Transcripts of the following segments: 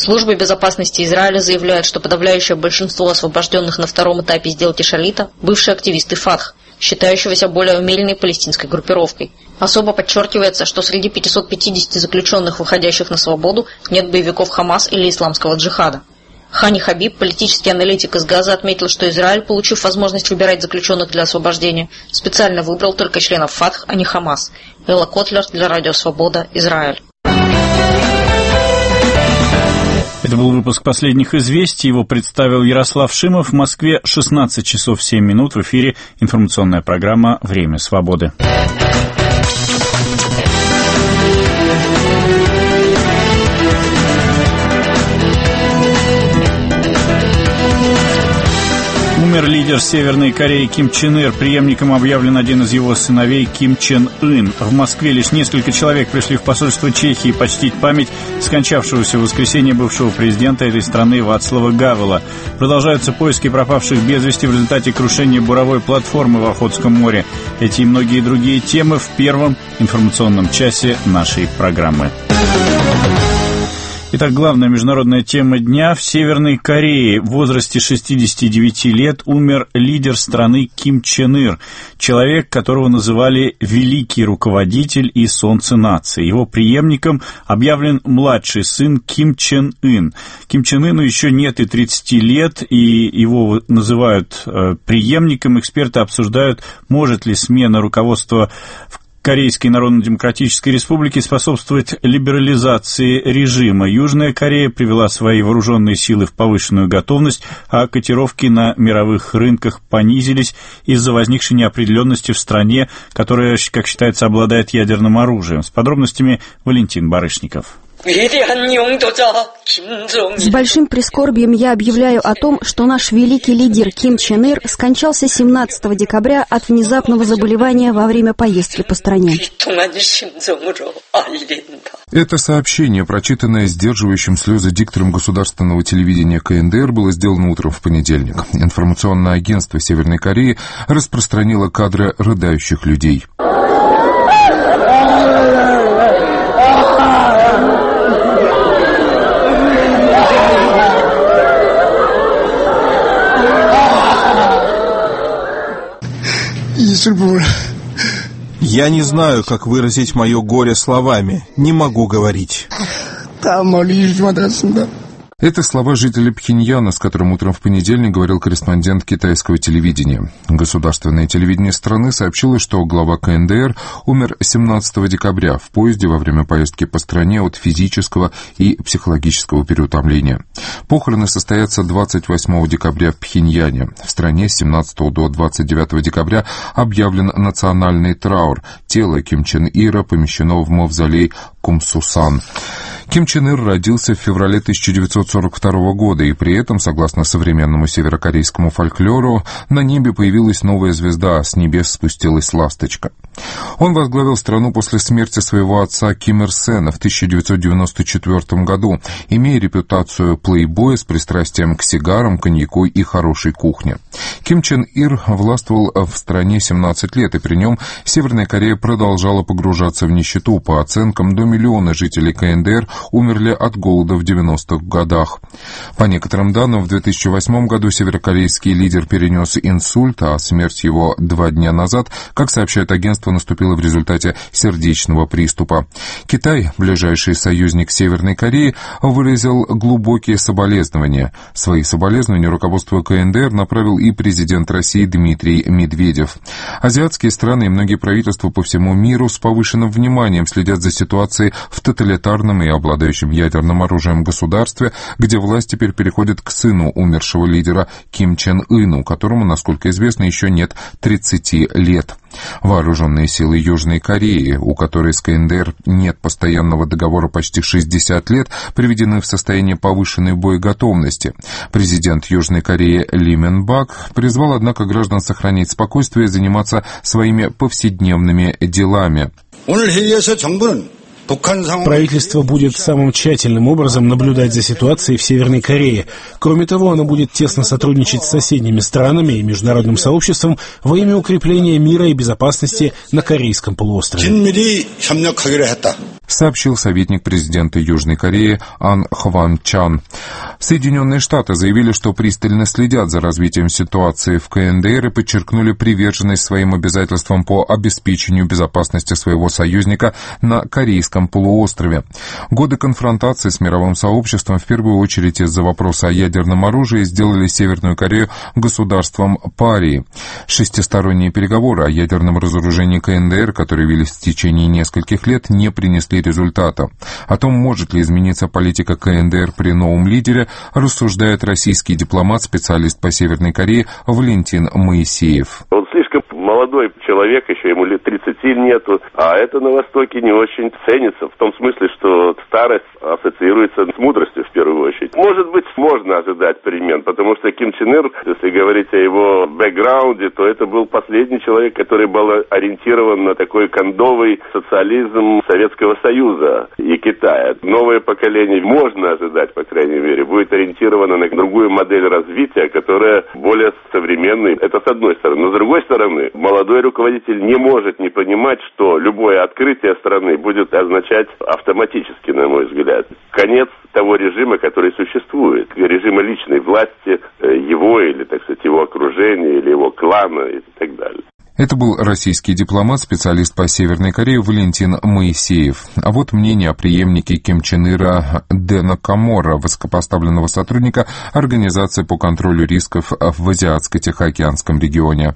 Служба безопасности Израиля заявляет, что подавляющее большинство освобожденных на втором этапе сделки Шалита – бывшие активисты Фатх, считающегося более умеренной палестинской группировкой. Особо подчеркивается, что среди 550 заключенных, выходящих на свободу, нет боевиков Хамас или исламского джихада. Хани Хабиб, политический аналитик из Газа, отметил, что Израиль, получив возможность выбирать заключенных для освобождения, специально выбрал только членов Фатх, а не Хамас. Элла Котлер для Радио Свобода, Израиль. Это был выпуск последних известий. Его представил Ярослав Шимов. В Москве 16 часов 7 минут. В эфире информационная программа «Время свободы». Умер лидер Северной Кореи Ким Чен Ир. Преемником объявлен один из его сыновей Ким Чен Ын. В Москве лишь несколько человек пришли в посольство Чехии почтить память скончавшегося в воскресенье бывшего президента этой страны Вацлава Гавела. Продолжаются поиски пропавших без вести в результате крушения буровой платформы в Охотском море. Эти и многие другие темы в первом информационном часе нашей программы. Итак, главная международная тема дня. В Северной Корее в возрасте 69 лет умер лидер страны Ким Чен Ир, человек, которого называли «великий руководитель» и «солнце нации». Его преемником объявлен младший сын Ким Чен Ын. Ким Чен Ыну еще нет и 30 лет, и его называют преемником. Эксперты обсуждают, может ли смена руководства в Корейской Народно-Демократической Республики способствовать либерализации режима. Южная Корея привела свои вооруженные силы в повышенную готовность, а котировки на мировых рынках понизились из-за возникшей неопределенности в стране, которая, как считается, обладает ядерным оружием. С подробностями Валентин Барышников. С большим прискорбием я объявляю о том, что наш великий лидер Ким Чен Ир скончался 17 декабря от внезапного заболевания во время поездки по стране. Это сообщение, прочитанное сдерживающим слезы диктором государственного телевидения КНДР, было сделано утром в понедельник. Информационное агентство Северной Кореи распространило кадры рыдающих людей. Я не знаю, как выразить мое горе словами. Не могу говорить. Это слова жителя Пхеньяна, с которым утром в понедельник говорил корреспондент китайского телевидения. Государственное телевидение страны сообщило, что глава КНДР умер 17 декабря в поезде во время поездки по стране от физического и психологического переутомления. Похороны состоятся 28 декабря в Пхеньяне. В стране с 17 до 29 декабря объявлен национальный траур. Тело Ким Чен Ира помещено в мавзолей Кумсусан. Ким Чен Ир родился в феврале 1942 года, и при этом, согласно современному северокорейскому фольклору, на небе появилась новая звезда, а с небес спустилась ласточка. Он возглавил страну после смерти своего отца Ким Ир Сена в 1994 году, имея репутацию плейбоя с пристрастием к сигарам, коньяку и хорошей кухне. Ким Чен Ир властвовал в стране 17 лет, и при нем Северная Корея продолжала погружаться в нищету. По оценкам, до миллиона жителей КНДР умерли от голода в 90-х годах. По некоторым данным, в 2008 году северокорейский лидер перенес инсульт, а смерть его 2 дня назад, как сообщает агентство, наступила в результате сердечного приступа. Китай, ближайший союзник Северной Кореи, выразил глубокие соболезнования. Свои соболезнования руководству КНДР направил и президент России Дмитрий Медведев. Азиатские страны и многие правительства по всему миру с повышенным вниманием следят за ситуацией в тоталитарном и обладающем ядерным оружием государстве, где власть теперь переходит к сыну умершего лидера Ким Чен Ыну, которому, насколько известно, еще нет 30 лет. Вооруженные силы Южной Кореи, у которой с КНДР нет постоянного договора почти 60 лет, приведены в состояние повышенной боеготовности. Президент Южной Кореи Ли Мэн Бак призвал, однако, граждан сохранять спокойствие и заниматься своими повседневными делами. Правительство будет самым тщательным образом наблюдать за ситуацией в Северной Корее. Кроме того, оно будет тесно сотрудничать с соседними странами и международным сообществом во имя укрепления мира и безопасности на Корейском полуострове. Сообщил советник президента Южной Кореи Ан Хван Чан. Соединенные Штаты заявили, что пристально следят за развитием ситуации в КНДР и подчеркнули приверженность своим обязательствам по обеспечению безопасности своего союзника на Корейском полуострове. Годы конфронтации с мировым сообществом, в первую очередь из-за вопроса о ядерном оружии, сделали Северную Корею государством парии. Шестисторонние переговоры о ядерном разоружении КНДР, которые велись в течение нескольких лет, не принесли результата. О том, может ли измениться политика КНДР при новом лидере, рассуждает российский дипломат, специалист по Северной Корее Валентин Моисеев. Он слишком молодой человек, еще ему лет 30 нету, а это на Востоке не очень ценится, в том смысле, что старость ассоциируется с мудростью в первую очередь. Может быть, можно ожидать перемен, потому что Ким Чен Ир, если говорить о его бэкграунде, то это был последний человек, который был ориентирован на такой кондовый социализм Советского Союза и Китая. Новое поколение, можно ожидать, по крайней мере, будет ориентировано на другую модель развития, которая более современная. Это с одной стороны. Но с другой стороны, молодой руководитель не может не понимать, что любое открытие страны будет означать автоматически, на мой взгляд, конец того режима, который существует, режима личной власти его или, так сказать, его окружения или его клана и так далее. Это был российский дипломат, специалист по Северной Корее Валентин Моисеев. А вот мнение о преемнике Ким Чен Ира Дэна Камора, высокопоставленного сотрудника Организации по контролю рисков в Азиатско-Тихоокеанском регионе.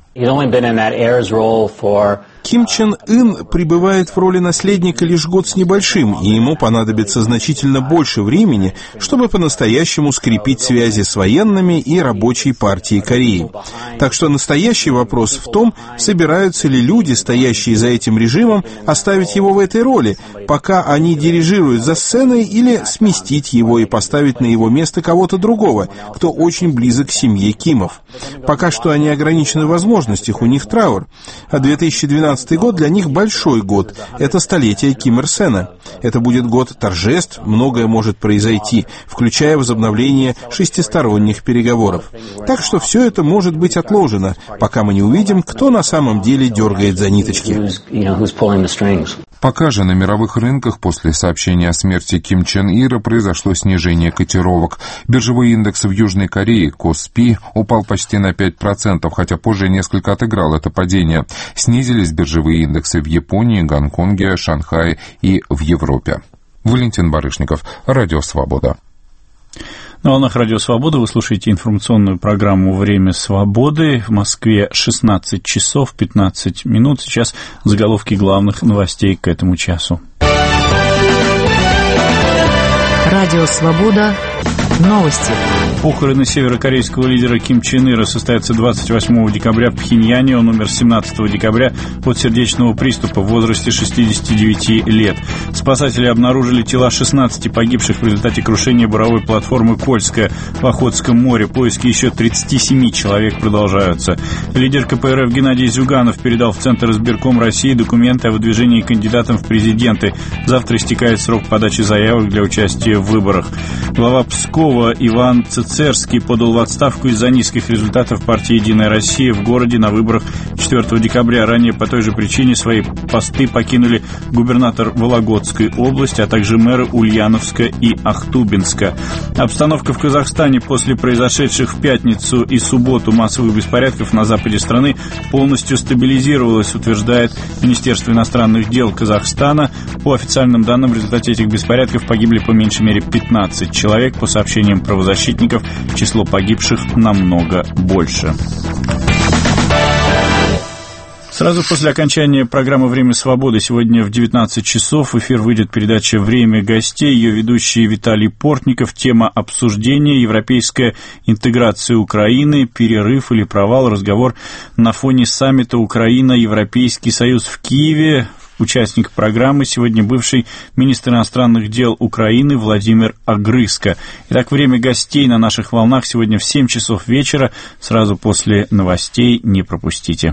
Ким Чен Ын пребывает в роли наследника лишь год с небольшим, и ему понадобится значительно больше времени, чтобы по-настоящему скрепить связи с военными и рабочей партией Кореи. Так что настоящий вопрос в том, собираются ли люди, стоящие за этим режимом, оставить его в этой роли, пока они дирижируют за сценой, или сместить его и поставить на его место кого-то другого, кто очень близок к семье Кимов. Пока что они ограничены в возможностях, у них траур. А 2012 год для них большой год. Это столетие Ким Ир Сена. Это будет год торжеств, многое может произойти, включая возобновление шестисторонних переговоров. Так что все это может быть отложено, пока мы не увидим, кто на самом деле дергает за ниточки. Пока же на мировых рынках после сообщения о смерти Ким Чен Ира произошло снижение котировок. Биржевой индекс в Южной Корее, Коспи, упал почти на 5%, хотя позже несколько отыграл это падение. Снизились биржевые индексы в Японии, Гонконге, Шанхае и в Европе. Валентин Барышников, Радио Свобода. На волнах Радио Свобода вы слушаете информационную программу «Время свободы». В Москве 16 часов 15 минут. Сейчас заголовки главных новостей к этому часу. Радио Свобода. Новости. Похороны северокорейского лидера Ким Чен Ира состоятся 28 декабря в Пхеньяне. Он умер 17 декабря от сердечного приступа в возрасте 69 лет. Спасатели обнаружили тела 16 погибших в результате крушения буровой платформы «Кольская» в Охотском море. Поиски еще 37 человек продолжаются. Лидер КПРФ Геннадий Зюганов передал в Центр избирком России документы о выдвижении кандидатом в президенты. Завтра истекает срок подачи заявок для участия в выборах. Глава Пскова Иван Цицерский подал в отставку из-за низких результатов партии «Единая Россия» в городе на выборах 4 декабря. Ранее по той же причине свои посты покинули губернатор Вологодской области, а также мэры Ульяновска и Ахтубинска. Обстановка в Казахстане после произошедших в пятницу и субботу массовых беспорядков на западе страны полностью стабилизировалась, утверждает Министерство иностранных дел Казахстана. По официальным данным, в результате этих беспорядков погибли по меньшей мере 15 человек. По сообщениям правозащитников, число погибших намного больше. Сразу после окончания программы «Время свободы» сегодня в 19 часов в эфир выйдет передача «Время гостей». Ее ведущий Виталий Портников. Тема обсуждения: европейская интеграция Украины, перерыв или провал. Разговор на фоне саммита Украина-Европейский Союз в Киеве. Участник программы сегодня бывший министр иностранных дел Украины Владимир Огрызко. Итак, «Время гостей» на наших волнах сегодня в 7 часов вечера. Сразу после новостей не пропустите.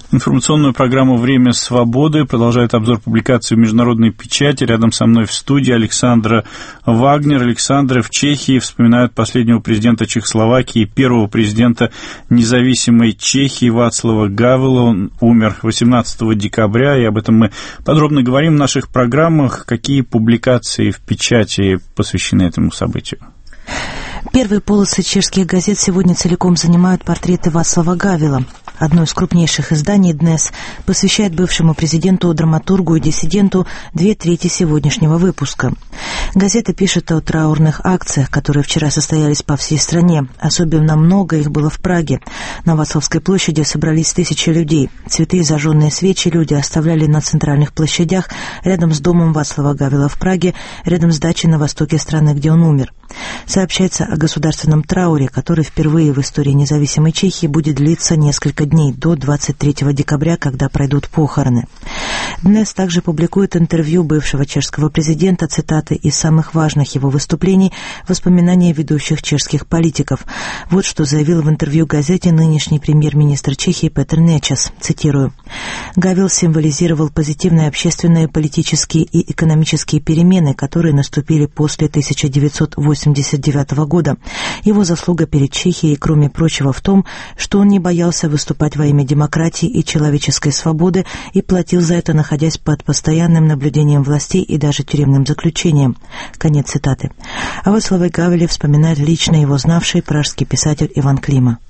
Информационную программу «Время свободы» продолжает обзор публикаций в международной печати. Рядом со мной в студии Александра Вагнер. Александра, в Чехии вспоминают последнего президента Чехословакии, первого президента независимой Чехии Вацлава Гавела. Он умер 18 декабря, и об этом мы подробно говорим в наших программах. Какие публикации в печати посвящены этому событию? Первые полосы чешских газет сегодня целиком занимают портреты Вацлава Гавела. Одно из крупнейших изданий «Днес» посвящает бывшему президенту, драматургу и диссиденту 2/3 сегодняшнего выпуска. Газета пишет о траурных акциях, которые вчера состоялись по всей стране. Особенно много их было в Праге. На Вацлавской площади собрались тысячи людей. Цветы и зажженные свечи люди оставляли на центральных площадях, рядом с домом Вацлава Гавела в Праге, рядом с дачей на востоке страны, где он умер. Сообщается о государственном трауре, который впервые в истории независимой Чехии будет длиться несколько дней, до 23 декабря, когда пройдут похороны. Днес также публикует интервью бывшего чешского президента, цитаты из самых важных его выступлений, воспоминания ведущих чешских политиков. Вот что заявил в интервью газете нынешний премьер-министр Чехии Петр Нечес. Цитирую. «Гавел символизировал позитивные общественные, политические и экономические перемены, которые наступили после 1989 года. Его заслуга перед Чехией, кроме прочего, в том, что он не боялся выступать во имя демократии и человеческой свободы и платил за это, находясь под постоянным наблюдением властей и даже тюремным заключением». Конец цитаты. О Вацлаве Гавеле вспоминает лично его знавший пражский писатель Иван Клима.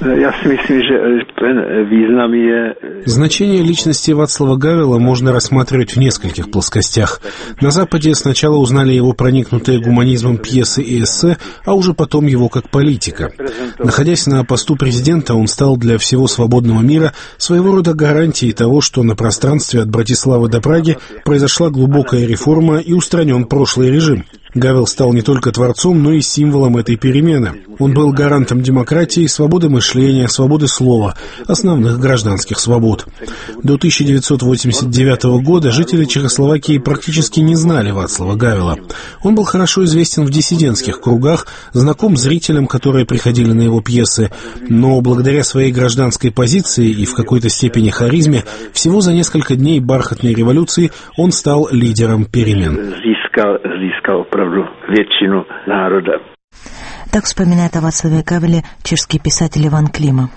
Значение личности Вацлава Гавела можно рассматривать в нескольких плоскостях. На Западе сначала узнали его проникнутые гуманизмом пьесы и эссе, а уже потом его как политика. Находясь на посту президента, он стал для всего свободного мира своего рода гарантией того, что на пространстве от Братиславы до Праги произошла глубокая реформа и устранен прошлый режим. Гавел стал не только творцом, но и символом этой перемены. Он был гарантом демократии, свободы мышления, свободы слова, основных гражданских свобод. До 1989 года жители Чехословакии практически не знали Вацлава Гавела. Он был хорошо известен в диссидентских кругах, знаком зрителям, которые приходили на его пьесы, но благодаря своей гражданской позиции и в какой-то степени харизме, всего за несколько дней бархатной революции он стал лидером перемен. Так вспоминает о Вацлаве Гавеле чешский писатель Иван Клима.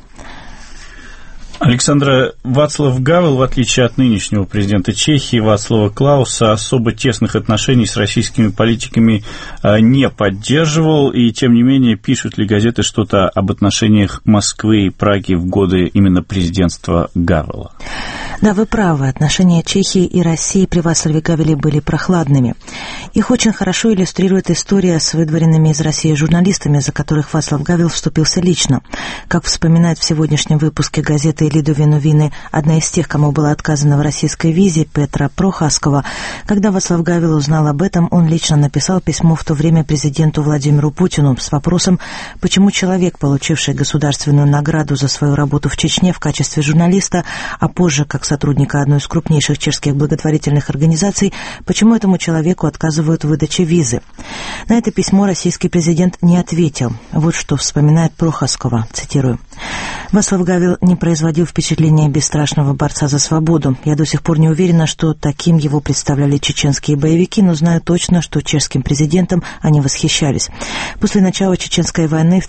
Александра, Вацлав Гавел, в отличие от нынешнего президента Чехии Вацлава Клауса, особо тесных отношений с российскими политиками не поддерживал, и тем не менее пишут ли газеты что-то об отношениях Москвы и Праги в годы именно президентства Гавела? Да, вы правы. Отношения Чехии и России при Вацлаве Гавеле были прохладными. Их очень хорошо иллюстрирует история с выдворенными из России журналистами, за которых Вацлав Гавел вступился лично. Как вспоминает в сегодняшнем выпуске газеты «Лидові новини» одна из тех, кому было отказано в российской визе, Петра Прохаскова, когда Вацлав Гавел узнал об этом, он лично написал письмо в то время президенту Владимиру Путину с вопросом, почему человек, получивший государственную награду за свою работу в Чечне в качестве журналиста, а позже как сотрудника одной из крупнейших чешских благотворительных организаций, почему этому человеку отказывают в выдаче визы. На это письмо российский президент не ответил. Вот что вспоминает Прохаскова, цитирую. «Вацлав Гавел не производил впечатления бесстрашного борца за свободу. Я до сих пор не уверена, что таким его представляли чеченские боевики, но знаю точно, что чешским президентом они восхищались. После начала Чеченской войны в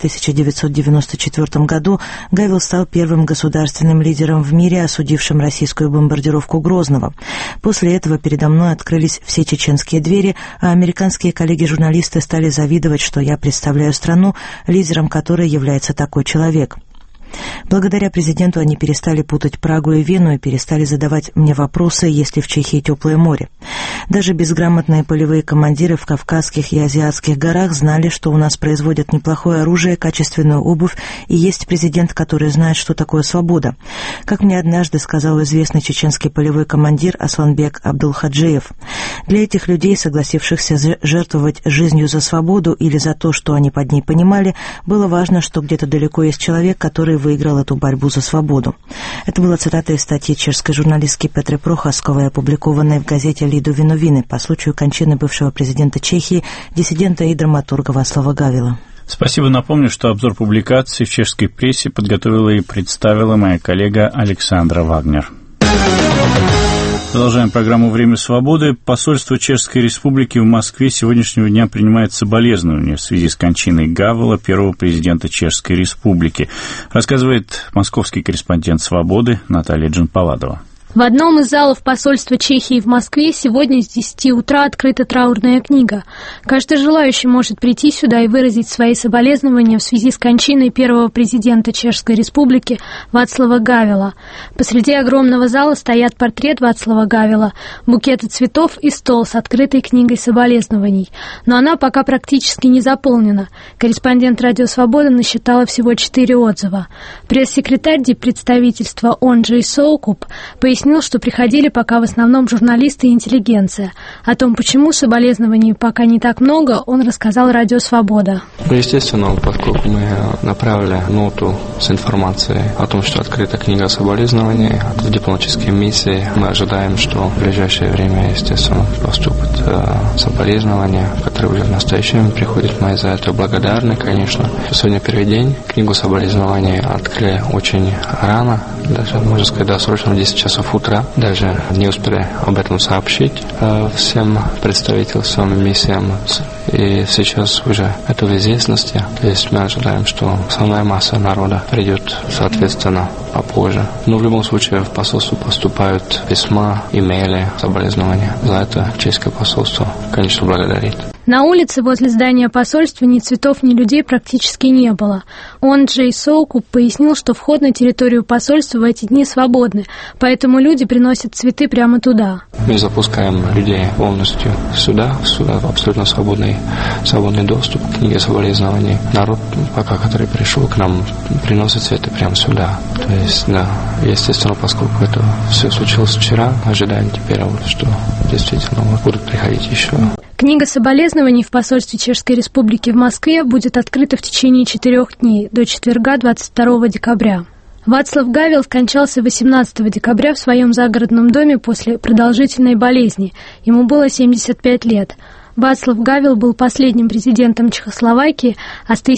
1994 году Гавел стал первым государственным лидером в мире, осудившим российскую бомбардировку Грозного. После этого передо мной открылись все чеченские двери, а американские коллеги-журналисты стали завидовать, что я представляю страну, лидером которой является такой человек. Благодаря президенту они перестали путать Прагу и Вену и перестали задавать мне вопросы, есть ли в Чехии теплое море. Даже безграмотные полевые командиры в Кавказских и Азиатских горах знали, что у нас производят неплохое оружие, качественную обувь, и есть президент, который знает, что такое свобода. Как мне однажды сказал известный чеченский полевой командир Асланбек Абдулхаджиев, для этих людей, согласившихся жертвовать жизнью за свободу или за то, что они под ней понимали, было важно, что где-то далеко есть человек, который выиграл эту борьбу за свободу. Это была цитата из статьи чешской журналистки Петры Прохасковой, опубликованной в газете «Лидові новини» по случаю кончины бывшего президента Чехии, диссидента и драматурга Вацлава Гавела. Спасибо. Напомню, что обзор публикаций в чешской прессе подготовила и представила моя коллега Александра Вагнер. Продолжаем программу «Время свободы». Посольство Чешской Республики в Москве с сегодняшнего дня принимает соболезнования в связи с кончиной Гавела, первого президента Чешской Республики. Рассказывает московский корреспондент «Свободы» Наталья Джанпаладова. В одном из залов посольства Чехии в Москве сегодня с 10 утра открыта траурная книга. Каждый желающий может прийти сюда и выразить свои соболезнования в связи с кончиной первого президента Чешской Республики Václava Гавела. Посреди огромного зала стоят портрет Václava Гавела, букеты цветов и стол с открытой книгой соболезнований. Но она пока практически не заполнена. Корреспондент «Радио Свобода» насчитала всего 4 отзыва. Пресс-секретарь диппредставительства Онджей Соукуп пояснил, что приходили пока в основном журналисты и интеллигенция. О том, почему соболезнований пока не так много, он рассказал «Радио Свобода». Естественно, поскольку мы направили ноту с информацией о том, что открыта книга соболезнований в дипломатической миссии, мы ожидаем, что в ближайшее время, естественно, поступят соболезнования, которые уже в настоящее время приходят. Мы за это благодарны, конечно. Сегодня первый день. Книгу соболезнований открыли очень рано, даже, можно сказать, досрочно в 10 часов утра. Даже не успели об этом сообщить всем представительствам, миссиям. И сейчас уже это в известности. То есть мы ожидаем, что основная масса народа придет, соответственно, попозже. Но в любом случае в посольство поступают письма, имейли, соболезнования. За это чешское посольство, конечно, благодарит. На улице возле здания посольства ни цветов, ни людей практически не было. Онджей Соукуп пояснил, что вход на территорию посольства в эти дни свободный, поэтому люди приносят цветы прямо туда. Мы запускаем людей полностью сюда абсолютно свободный доступ к книге соболезнований. Народ, пока который пришел к нам, приносит цветы прямо сюда. То есть, да, естественно, поскольку это все случилось вчера, ожидаем теперь, что действительно будут приходить еще. Книга соболезнований в посольстве Чешской Республики в Москве будет открыта в течение 4 дней, до четверга 22 декабря. Václav Гавел скончался 18 декабря в своем загородном доме после продолжительной болезни. Ему было 75 лет. Václav Гавел был последним президентом Чехословакии, а с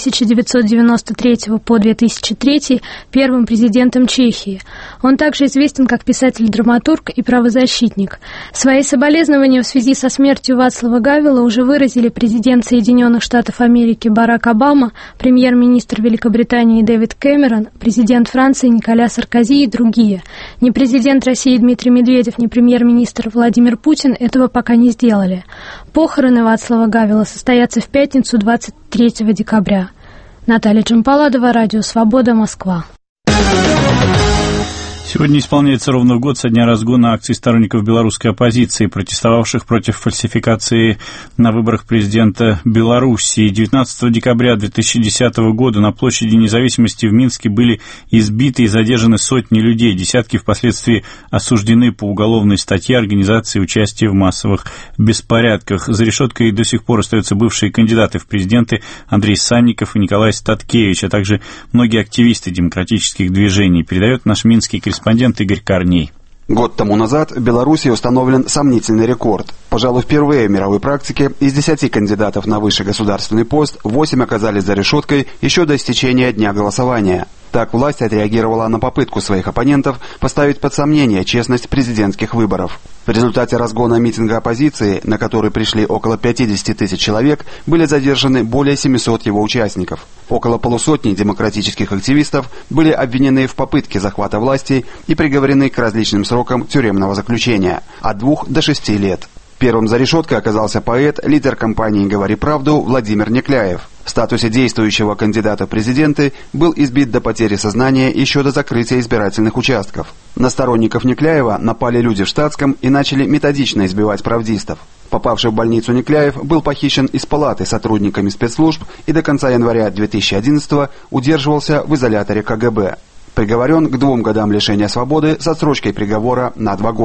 1993 по 2003 первым президентом Чехии. Он также известен как писатель-драматург и правозащитник. Свои соболезнования в связи со смертью Václava Гавела уже выразили президент Соединенных Штатов Америки Барак Обама, премьер-министр Великобритании Дэвид Кэмерон, президент Франции Николя Саркози и другие. Ни президент России Дмитрий Медведев, ни премьер-министр Владимир Путин этого пока не сделали. Похороны Václava Гавела состоятся в пятницу 23 декабря. Наталья Джампаладова, Радио Свобода, Москва. Сегодня исполняется ровно год со дня разгона акций сторонников белорусской оппозиции, протестовавших против фальсификации на выборах президента Белоруссии. 19 декабря 2010 года на площади Независимости в Минске были избиты и задержаны сотни людей. Десятки впоследствии осуждены по уголовной статье организации участия в массовых беспорядках. За решеткой до сих пор остаются бывшие кандидаты в президенты Андрей Санников и Николай Статкевич, а также многие активисты демократических движений. Передает наш минский корреспондент Игорь Корней. Год тому назад в Беларуси установлен сомнительный рекорд. Пожалуй, впервые в мировой практике из 10 кандидатов на высший государственный пост 8 оказались за решеткой еще до истечения дня голосования. Так власть отреагировала на попытку своих оппонентов поставить под сомнение честность президентских выборов. В результате разгона митинга оппозиции, на который пришли около 50 тысяч человек, были задержаны более 700 его участников. Около полусотни демократических активистов были обвинены в попытке захвата власти и приговорены к различным срокам тюремного заключения от 2 до 6 лет. Первым за решеткой оказался поэт, лидер кампании «Говори правду» Владимир Никляев. В статусе действующего кандидата в президенты был избит до потери сознания еще до закрытия избирательных участков. На сторонников Никляева напали люди в штатском и начали методично избивать правдистов. Попавший в больницу Никляев был похищен из палаты сотрудниками спецслужб и до конца января 2011 удерживался в изоляторе КГБ. Приговорен к 2 годам лишения свободы с отсрочкой приговора на 2 года.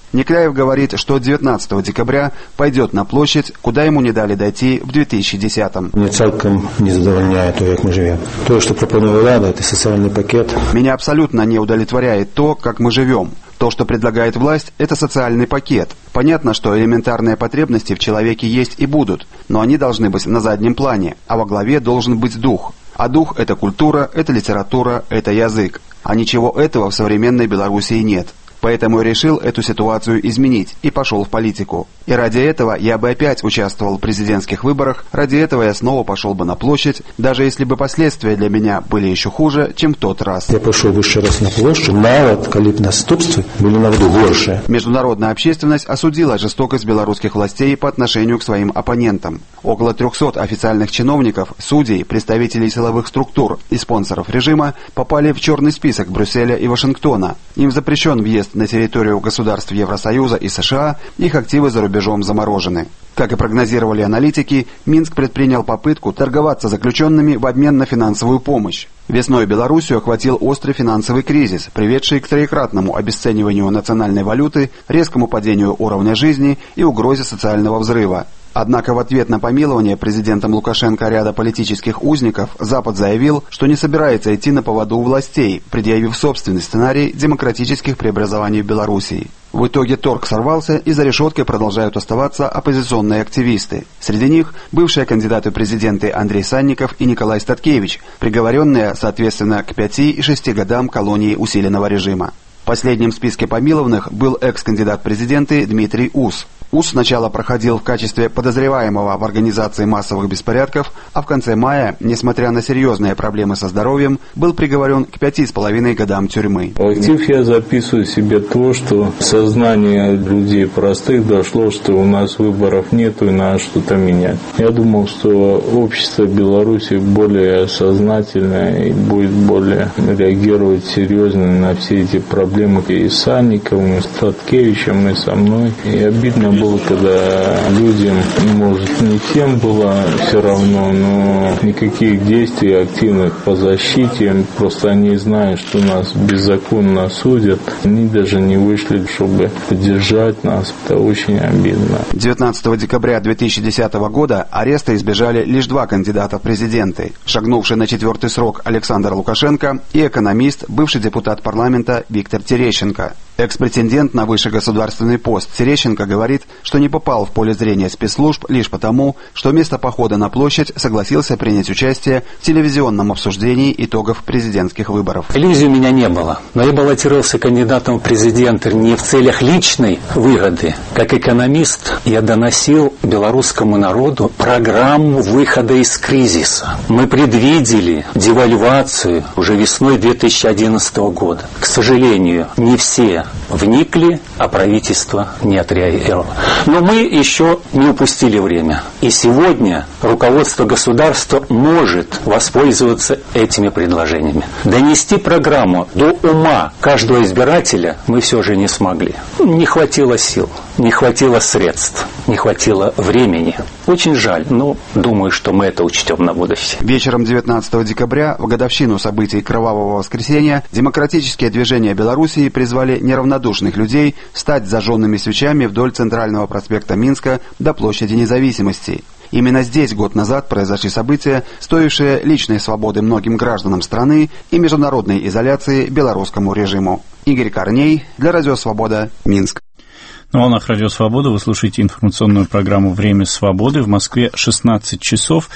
Некляев говорит, что 19 декабря пойдет на площадь, куда ему не дали дойти в 2010-м. Мне цілком не задовольняє то, як ми живемо. То, що пропонує влада, це соціальний пакет. Меня абсолютно не удовлетворяет то, как мы живем. То, что предлагает власть, это социальный пакет. Понятно, что элементарные потребности в человеке есть и будут, но они должны быть на заднем плане, а во главе должен быть дух. А дух – это культура, это литература, это язык. А ничего этого в современной Белоруссии нет. Поэтому я решил эту ситуацию изменить и пошел в политику. И ради этого я бы опять участвовал в президентских выборах, ради этого я снова пошел бы на площадь, даже если бы последствия для меня были еще хуже, чем в тот раз. Я пошел бы еще раз на площадь, навод, коли б наступства были наводу горше. Международная общественность осудила жестокость белорусских властей по отношению к своим оппонентам. Около 300 официальных чиновников, судей, представителей силовых структур и спонсоров режима попали в черный список Брюсселя и Вашингтона. Им запрещен въезд на территорию государств Евросоюза и США, их активы за рубежом заморожены. Как и прогнозировали аналитики, Минск предпринял попытку торговаться заключенными в обмен на финансовую помощь. Весной Белоруссию охватил острый финансовый кризис, приведший к троекратному обесцениванию национальной валюты, резкому падению уровня жизни и угрозе социального взрыва. Однако в ответ на помилование президентом Лукашенко ряда политических узников Запад заявил, что не собирается идти на поводу у властей, предъявив собственный сценарий демократических преобразований в Белоруссии. В итоге торг сорвался, и за решеткой продолжают оставаться оппозиционные активисты. Среди них бывшие кандидаты в президенты Андрей Санников и Николай Статкевич, приговоренные, соответственно, к 5 и 6 годам колонии усиленного режима. В последнем списке помилованных был экс-кандидат в президенты Дмитрий Ус. Ус сначала проходил в качестве подозреваемого в организации массовых беспорядков, а в конце мая, несмотря на серьезные проблемы со здоровьем, был приговорен к 5,5 годам тюрьмы. В актив я записываю себе то, что сознание людей простых дошло, что у нас выборов нету и надо что-то менять. Я думал, что общество Беларуси более сознательное и будет более реагировать серьезно на все эти проблемы и с Санниковым, и с Статкевичем, и со мной. И обидно было, когда людям, может, не всем было все равно, но никаких действий активных по защите, просто они знают, что нас беззаконно судят, они даже не вышли, чтобы поддержать нас. Это очень обидно. 19 декабря 2010 года ареста избежали лишь 2 кандидата в президенты, шагнувший на 4-й срок Александр Лукашенко и экономист, бывший депутат парламента Виктор Терещенко. Экс-претендент на высший государственный пост Терещенко говорит, что не попал в поле зрения спецслужб лишь потому, что вместо похода на площадь согласился принять участие в телевизионном обсуждении итогов президентских выборов. Иллюзий у меня не было, но я баллотировался кандидатом в президенты не в целях личной выгоды. Как экономист я доносил белорусскому народу программу выхода из кризиса. Мы предвидели девальвацию уже весной 2011 года. К сожалению, не все вникли, а правительство не отреагировало. Но мы еще не упустили время. И сегодня руководство государства может воспользоваться этими предложениями. Донести программу до ума каждого избирателя мы все же не смогли. Не хватило сил, не хватило средств, не хватило времени. Очень жаль, но думаю, что мы это учтем на будущее. Вечером 19 декабря, в годовщину событий Кровавого воскресенья, демократические движения Белоруссии призвали неравнодушных людей стать зажженными свечами вдоль центрального проспекта Минска до площади Независимости. Именно здесь год назад произошли события, стоившие личной свободы многим гражданам страны и международной изоляции белорусскому режиму. Игорь Корней для Радио Свобода, Минск. На волнах Радио Свобода вы слушаете информационную программу «Время свободы». В Москве 16 часов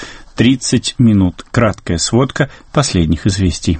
30 минут. Краткая сводка последних известий.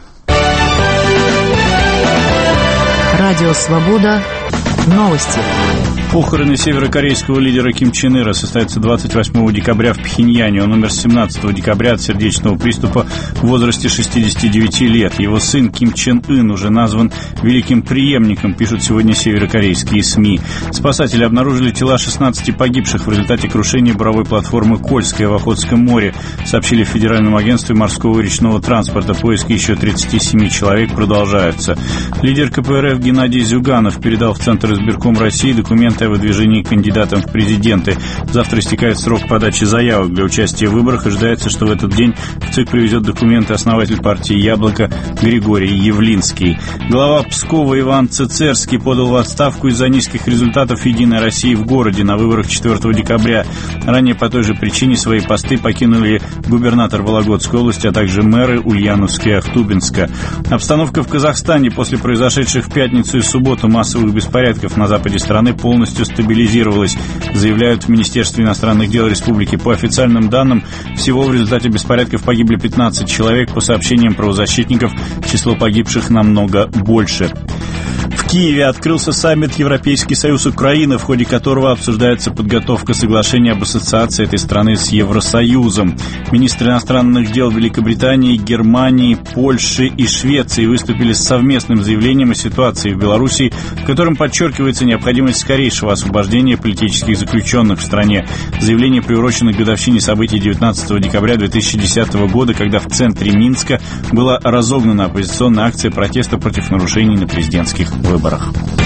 Радио Свобода. Новости. Похороны северокорейского лидера Ким Чен Ира состоятся 28 декабря в Пхеньяне. Он умер 17 декабря от сердечного приступа в возрасте 69 лет. Его сын Ким Чен Ын уже назван великим преемником, пишут сегодня северокорейские СМИ. Спасатели обнаружили тела 16 погибших в результате крушения буровой платформы «Кольская» в Охотском море, сообщили в Федеральном агентстве морского и речного транспорта. Поиски еще 37 человек продолжаются. Лидер КПРФ Геннадий Зюганов передал в Центр избирком России документы участия в выдвижении кандидатом в президенты. Завтра истекает срок подачи заявок для участия в выборах. Ожидается, что в этот день в ЦИК привезет документы основатель партии «Яблоко» Григорий Явлинский. Глава Пскова Иван Цицерский подал в отставку из-за низких результатов «Единой России» в городе на выборах 4 декабря. Ранее по той же причине свои посты покинули губернатор Вологодской области, а также мэры Ульяновска и Ахтубинска. Обстановка в Казахстане после произошедших в пятницу и субботу массовых беспорядков на западе страны полностью стабилизировалась, заявляют в Министерстве иностранных дел республики. По официальным данным, всего в результате беспорядков погибли 15 человек. По сообщениям правозащитников, число погибших намного больше. В Киеве открылся саммит Европейский Союз Украина, в ходе которого обсуждается подготовка соглашения об ассоциации этой страны с Евросоюзом. Министры иностранных дел Великобритании, Германии, Польши и Швеции выступили с совместным заявлением о ситуации в Беларуси, в котором подчеркивается необходимость скорейшего освобождения политических заключенных в стране. Заявление приурочено к годовщине событий 19 декабря 2010 года, когда в центре Минска была разогнана оппозиционная акция протеста против нарушений на президентских выборах.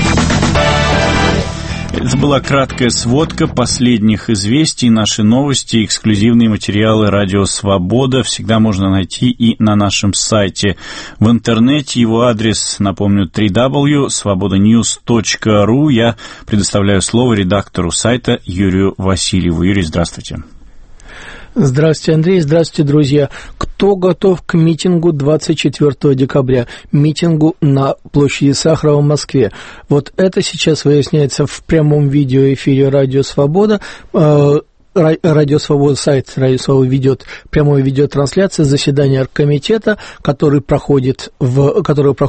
Это была краткая сводка последних известий, наши новости, эксклюзивные материалы «Радио Свобода» всегда можно найти и на нашем сайте в интернете. Его адрес, напомню, www.svobodanews.ru. Я предоставляю слово редактору сайта Юрию Васильеву. Юрий, здравствуйте. Здравствуйте, Андрей, здравствуйте, друзья. Кто готов к митингу 24 декабря, митингу на площади Сахарова в Москве? Вот это сейчас выясняется в прямом видеоэфире «Радио Свобода». Радио Свобода, сайт Радио Свобода ведет прямую видеотрансляцию заседания оргкомитета, которое проходит в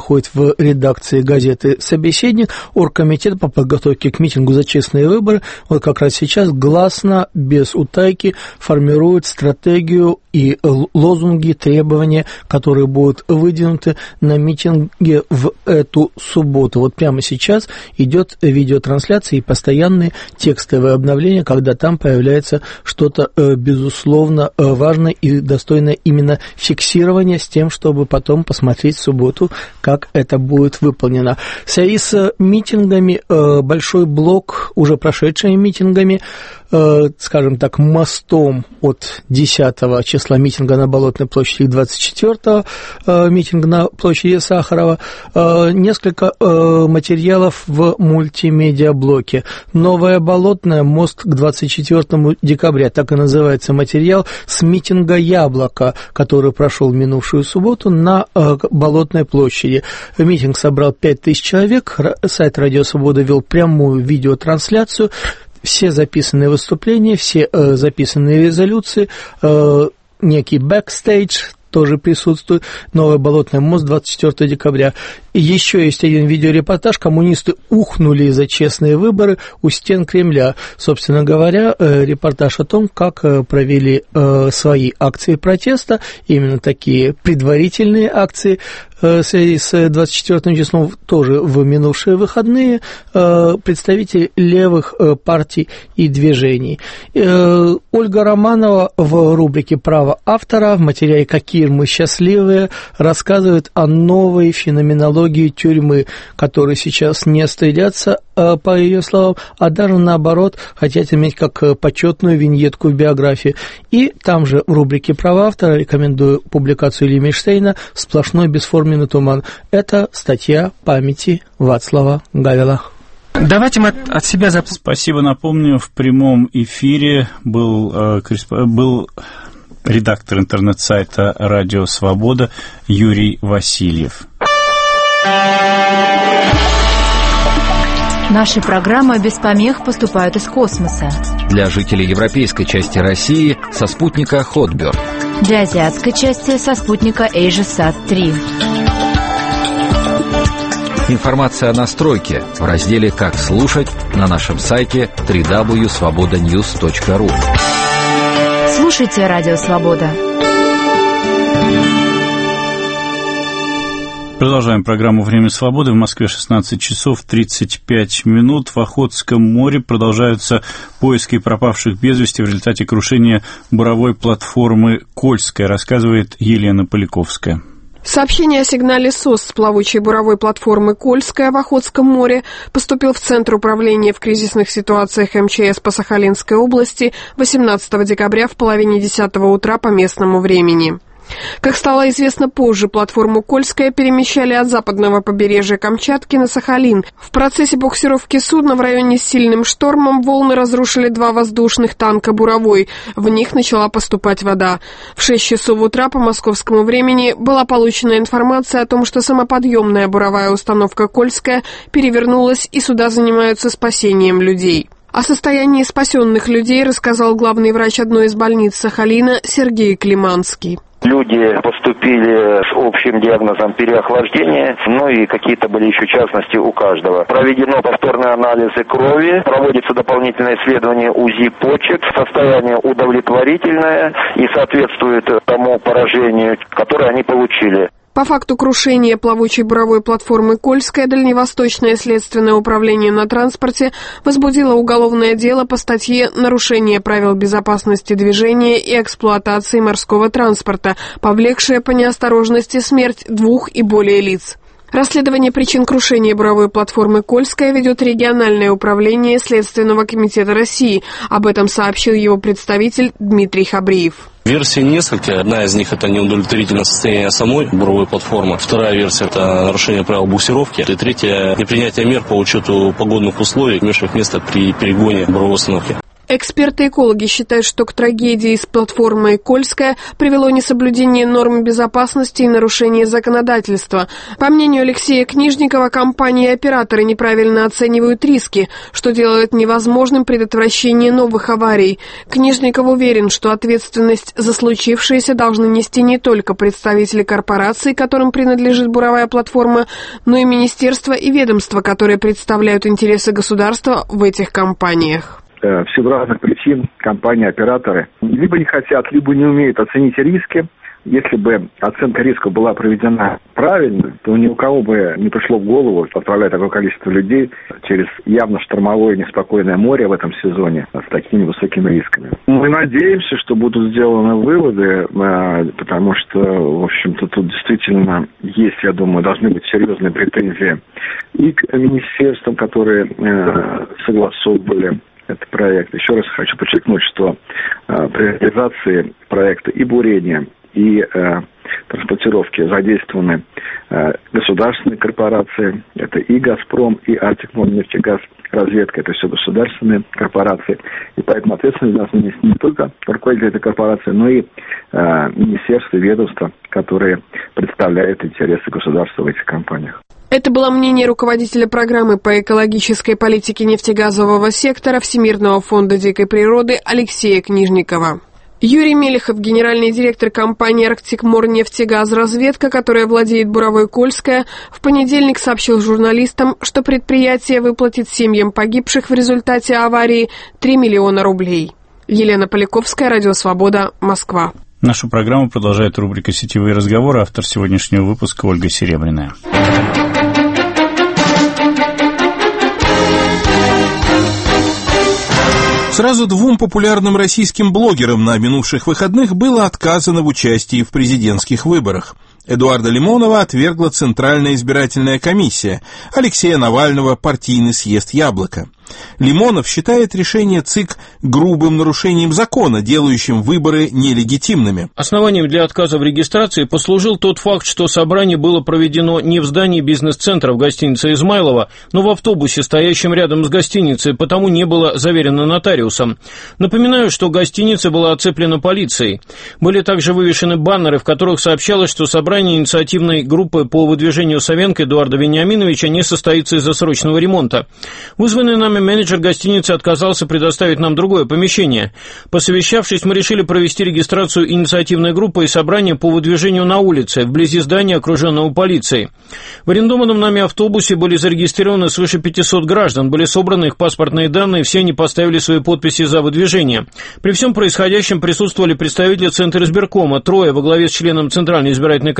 редакции газеты «Собеседник». Оргкомитет по подготовке к митингу за честные выборы вот как раз сейчас гласно, без утайки, формирует стратегию и лозунги, требования, которые будут выдвинуты на митинге в эту субботу. Вот прямо сейчас идет видеотрансляция и постоянные текстовые обновления, когда там появляется что-то, безусловно, важное и достойное именно фиксирования с тем, чтобы потом посмотреть в субботу, как это будет выполнено. В связи с митингами, большой блок, уже прошедшими митингами, скажем так, мостом от 10 числа митинга на Болотной площади к 24 митинга на площади Сахарова, несколько материалов в мультимедиаблоке. Новая Болотная, мост к 24 декабря, так и называется материал, с митинга «Яблоко», который прошел в минувшую субботу на Болотной площади. Митинг собрал 5000 человек, сайт «Радио Свобода» вел прямую видеотрансляцию. Все записанные выступления, все записанные резолюции, некий бэкстейдж тоже присутствует. Новая Болотная, мост 24 декабря. И еще есть один видеорепортаж. Коммунисты ухнули за честные выборы у стен Кремля. Собственно говоря, репортаж о том, как провели свои акции протеста, именно такие предварительные акции в связи с 24 числом, тоже в минувшие выходные, представители левых партий и движений. Ольга Романова в рубрике «Право автора» в материале «Какие мы счастливые» рассказывает о новой феноменологии тюрьмы, которые сейчас не стыдятся, по ее словам, а даже наоборот хотят иметь как почетную виньетку в биографии. И там же в рубрике «Право автора» рекомендую публикацию Ильи Мейштейна «Сплошной бесформенный туман». Это статья памяти Вацлава Гавела. Давайте мы от себя... Спасибо. Напомню, в прямом эфире был редактор интернет-сайта «Радио Свобода» Юрий Васильев. Наши программы без помех поступают из космоса. Для жителей европейской части России со спутника Хотберг. Для азиатской части со спутника AsiaSat-3. Информация о настройке в разделе «Как слушать» на нашем сайте www.svobodanews.ru. Слушайте Радио Свобода. Продолжаем программу «Время свободы». В Москве 16 часов 35 минут. В Охотском море продолжаются поиски пропавших без вести в результате крушения буровой платформы «Кольская», рассказывает Елена Поляковская. Сообщение о сигнале СОС с плавучей буровой платформы «Кольская» в Охотском море поступил в Центр управления в кризисных ситуациях МЧС по Сахалинской области 18 декабря в половине 10 утра по местному времени. Как стало известно позже, платформу «Кольская» перемещали от западного побережья Камчатки на Сахалин. В процессе буксировки судна в районе с сильным штормом волны разрушили 2 воздушных танка «Буровой». В них начала поступать вода. В 6 часов утра по московскому времени была получена информация о том, что самоподъемная буровая установка «Кольская» перевернулась, и суда занимаются спасением людей. О состоянии спасенных людей рассказал главный врач одной из больниц Сахалина Сергей Климанский. Люди поступили с общим диагнозом переохлаждения, и какие-то были еще частности у каждого. Проведено повторные анализы крови, проводится дополнительное исследование УЗИ почек, состояние удовлетворительное и соответствует тому поражению, которое они получили. По факту крушения плавучей буровой платформы «Кольская» Дальневосточное следственное управление на транспорте возбудило уголовное дело по статье «Нарушение правил безопасности движения и эксплуатации морского транспорта», повлекшее по неосторожности смерть 2 и более лиц. Расследование причин крушения буровой платформы «Кольская» ведет региональное управление Следственного комитета России. Об этом сообщил его представитель Дмитрий Хабриев. Версий несколько. Одна из них – это неудовлетворительное состояние самой буровой платформы. Вторая версия – это нарушение правил буксировки. И третья – непринятие мер по учету погодных условий, имевших место при перегоне буровой установки. Эксперты-экологи считают, что к трагедии с платформой «Кольская» привело несоблюдение норм безопасности и нарушение законодательства. По мнению Алексея Книжникова, компании и операторы неправильно оценивают риски, что делает невозможным предотвращение новых аварий. Книжников уверен, что ответственность за случившееся должны нести не только представители корпораций, которым принадлежит буровая платформа, но и министерства и ведомства, которые представляют интересы государства в этих компаниях. В силу разных причин компании-операторы либо не хотят, либо не умеют оценить риски. Если бы оценка риска была проведена правильно, то ни у кого бы не пришло в голову отправлять такое количество людей через явно штормовое неспокойное море в этом сезоне с такими высокими рисками. Мы надеемся, что будут сделаны выводы, потому что, в общем-то, тут действительно есть, я думаю, должны быть серьезные претензии и к министерствам, которые согласовывали этот проект. Еще раз хочу подчеркнуть, что при реализации проекта и бурения, и транспортировки задействованы государственные корпорации. Это и «Газпром», и «Артикморнефтегаз», разведка. Это все государственные корпорации. И поэтому ответственность должны нести не только руководители этой корпорации, но и министерства и ведомства, которые представляют интересы государства в этих компаниях. Это было мнение руководителя программы по экологической политике нефтегазового сектора Всемирного фонда дикой природы Алексея Книжникова. Юрий Мелехов, генеральный директор компании «Артикморнефтегаз-разведка», которая владеет буровой «Кольская», в понедельник сообщил журналистам, что предприятие выплатит семьям погибших в результате аварии 3 миллиона рублей. Елена Поляковская, Радио Свобода, Москва. Нашу программу продолжает рубрика «Сетевые разговоры». Автор сегодняшнего выпуска Ольга Серебряная. Сразу 2 популярным российским блогерам на минувших выходных было отказано в участии в президентских выборах. Эдуарда Лимонова отвергла Центральная избирательная комиссия, Алексея Навального – партийный съезд «Яблоко». Лимонов считает решение ЦИК грубым нарушением закона, делающим выборы нелегитимными. Основанием для отказа в регистрации послужил тот факт, что собрание было проведено не в здании бизнес-центра в гостинице «Измайлово», но в автобусе, стоящем рядом с гостиницей, потому не было заверено нотариусом. Напоминаю, что гостиница была оцеплена полицией. Были также вывешены баннеры, в которых сообщалось, что собрание инициативной группы по выдвижению Савенко Эдуарда Вениаминовича не состоится из-за срочного ремонта. Вызванный нами менеджер гостиницы отказался предоставить нам другое помещение. Посовещавшись, мы решили провести регистрацию инициативной группы и собрания по выдвижению на улице, вблизи здания, окруженного полицией. В арендованном нами автобусе были зарегистрированы свыше 500 граждан, были собраны их паспортные данные, все они поставили свои подписи за выдвижение. При всем происходящем присутствовали представители Центра избиркома, 3 во главе с членом Центральной избирательной комиссии,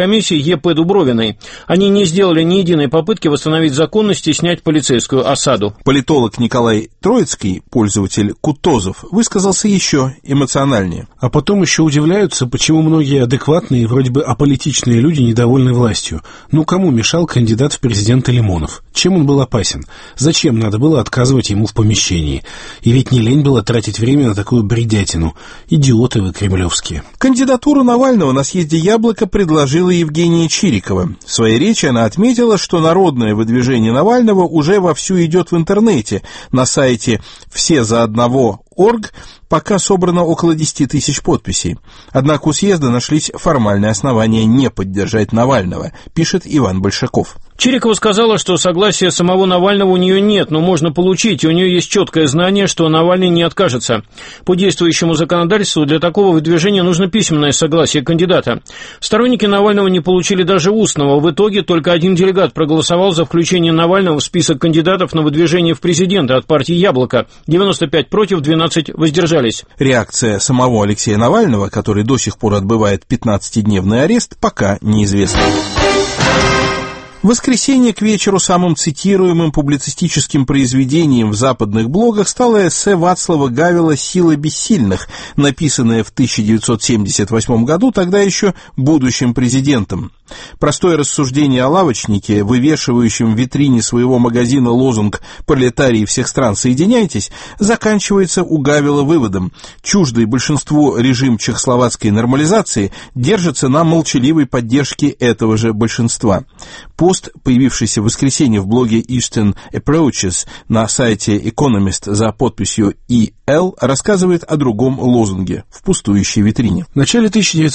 комиссии Е.П. Дубровиной. Они не сделали ни единой попытки восстановить законность и снять полицейскую осаду. Политолог Николай Троицкий, пользователь Кутозов, высказался еще эмоциональнее. А потом еще удивляются, почему многие адекватные, вроде бы аполитичные люди недовольны властью. Ну, кому мешал кандидат в президенты Лимонов? Чем он был опасен? Зачем надо было отказывать ему в помещении? И ведь не лень было тратить время на такую бредятину. Идиоты вы кремлевские. Кандидатуру Навального на съезде «Яблоко» предложила Евгения Чирикова. В своей речи она отметила, что народное выдвижение Навального уже вовсю идет в интернете. На сайте «всезаодного.орг» пока собрано около 10 тысяч подписей. Однако у съезда нашлись формальные основания не поддержать Навального, пишет Иван Большаков. Чирикова сказала, что согласия самого Навального у нее нет, но можно получить, и у нее есть четкое знание, что Навальный не откажется. По действующему законодательству для такого выдвижения нужно письменное согласие кандидата. Сторонники Навального не получили даже устного. В итоге только один делегат проголосовал за включение Навального в список кандидатов на выдвижение в президенты от партии «Яблоко». 95 против, 12 воздержались. Реакция самого Алексея Навального, который до сих пор отбывает 15-дневный арест, пока неизвестна. В воскресенье к вечеру самым цитируемым публицистическим произведением в западных блогах стало эссе Вацлава Гавела «Сила бессильных», написанное в 1978 году тогда еще будущим президентом. Простое рассуждение о лавочнике, вывешивающем в витрине своего магазина лозунг «Пролетарии всех стран, соединяйтесь», заканчивается у Гавела выводом: чуждый большинству режим чехословацкой нормализации держится на молчаливой поддержке этого же большинства. Пост, появившийся в воскресенье в блоге Eastern Approaches на сайте Economist за подписью «И.Л.», рассказывает о другом лозунге в пустующей витрине. В начале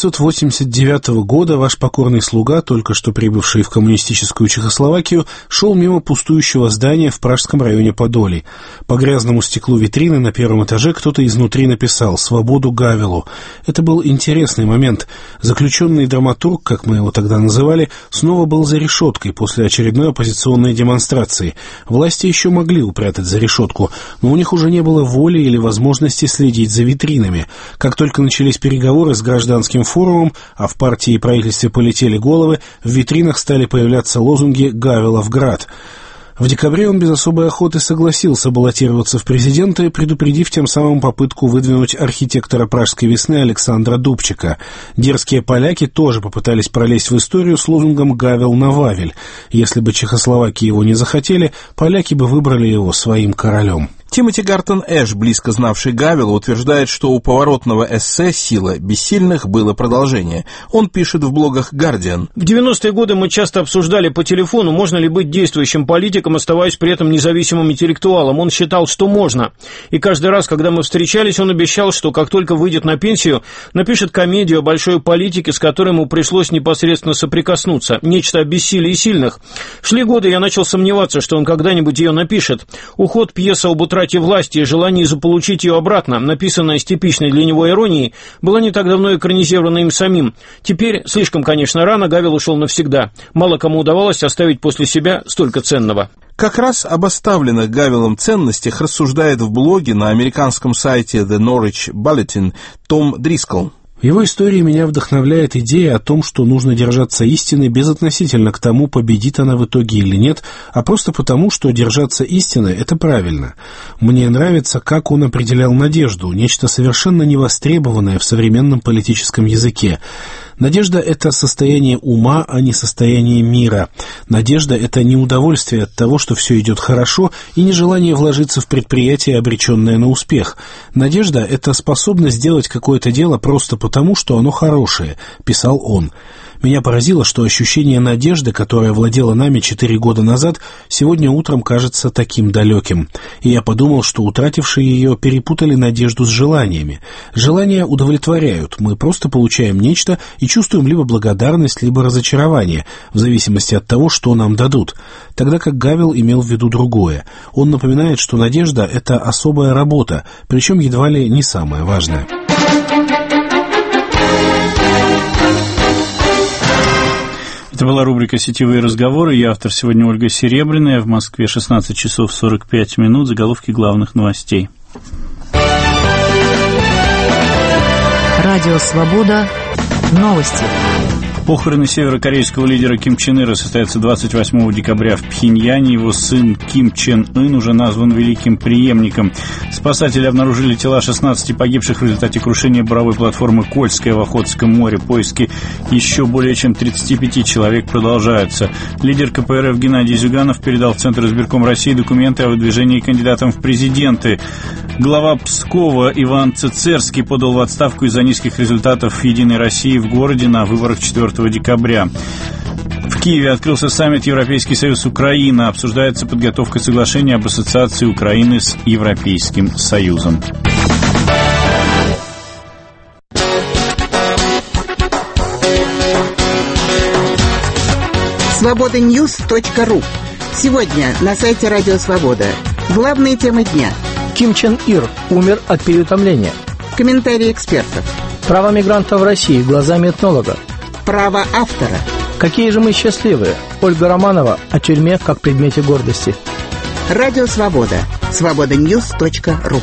1989 года ваш покорный слуга, только что прибывший в коммунистическую Чехословакию, шел мимо пустующего здания в пражском районе Подолий. По грязному стеклу витрины на первом этаже кто-то изнутри написал «Свободу Гавелу». Это был интересный момент. Заключенный драматург, как мы его тогда называли, снова был за решеткой после очередной оппозиционной демонстрации. Власти еще могли упрятать за решетку, но у них уже не было воли или возможности следить за витринами. Как только начались переговоры с гражданским форумом, а в партии и правительстве полетели головы, в витринах стали появляться лозунги «Гавеловград». В декабре он без особой охоты согласился баллотироваться в президенты, предупредив тем самым попытку выдвинуть архитектора пражской весны Александра Дубчика. Дерзкие поляки тоже попытались пролезть в историю с лозунгом «Гавел на Вавель». Если бы чехословаки его не захотели, поляки бы выбрали его своим королем. Тимоти Гартон Эш, близко знавший Гавела, утверждает, что у поворотного эссе «Сила бессильных» было продолжение. Он пишет в блогах «Гардиан». В 90-е годы мы часто обсуждали по телефону, можно ли быть действующим политиком, оставаясь при этом независимым интеллектуалом. Он считал, что можно. И каждый раз, когда мы встречались, он обещал, что как только выйдет на пенсию, напишет комедию о большой политике, с которой ему пришлось непосредственно соприкоснуться. Нечто о бессилии сильных. Шли годы, я начал сомневаться, что он когда-нибудь ее напишет. Уход, пьеса об утрате власти и желание заполучить ее обратно, написанная с типичной для него иронией, была не так давно экранизирована им самим. Теперь, слишком, конечно, рано, Гавел ушел навсегда. Мало кому удавалось оставить после себя столько ценного. Как раз об оставленных Гавелом ценностях рассуждает в блоге на американском сайте The Norwich Bulletin Том Дрискл. В его истории меня вдохновляет идея о том, что нужно держаться истины безотносительно к тому, победит она в итоге или нет, а просто потому, что держаться истины – это правильно. Мне нравится, как он определял надежду, нечто совершенно невостребованное в современном политическом языке. Надежда – это состояние ума, а не состояние мира. Надежда – это не удовольствие от того, что все идет хорошо, и не желание вложиться в предприятие, обреченное на успех. Надежда – это способность сделать какое-то дело просто потому, что оно хорошее, писал он. Меня поразило, что ощущение надежды, которое владело нами 4 года назад, сегодня утром кажется таким далеким. И я подумал, что утратившие ее перепутали надежду с желаниями. Желания удовлетворяют, мы просто получаем нечто и чувствуем либо благодарность, либо разочарование, в зависимости от того, что нам дадут. Тогда как Гавел имел в виду другое. Он напоминает, что надежда – это особая работа, причем едва ли не самая важная. Это была рубрика «Сетевые разговоры». Я автор сегодня Ольга Серебряная. В Москве 16 часов 45 минут. Заголовки главных новостей. Радио «Свобода». Новости. Похороны северокорейского лидера Ким Чен Ира состоятся 28 декабря в Пхеньяне. Его сын Ким Чен Ын уже назван великим преемником. Спасатели обнаружили тела 16 погибших в результате крушения буровой платформы «Кольская» в Охотском море. Поиски еще более чем 35 человек продолжаются. Лидер КПРФ Геннадий Зюганов передал в Центр избирком России документы о выдвижении кандидатом в президенты. Глава Пскова Иван Цицерский подал в отставку из-за низких результатов «Единой России» в городе на выборах 4 декабря. В Киеве открылся саммит Европейский Союз Украина. Обсуждается подготовка соглашения об ассоциации Украины с Европейским Союзом. Свобода-Ньюс.ру. Сегодня на сайте Радио Свобода. Главные темы дня. Ким Чен Ир умер от переутомления. Комментарии экспертов. Право мигранта в России глазами этнолога. Право автора. Какие же мы счастливые. Ольга Романова о тюрьме как предмете гордости. Радио Свобода. Свобода-Ньюс.ру.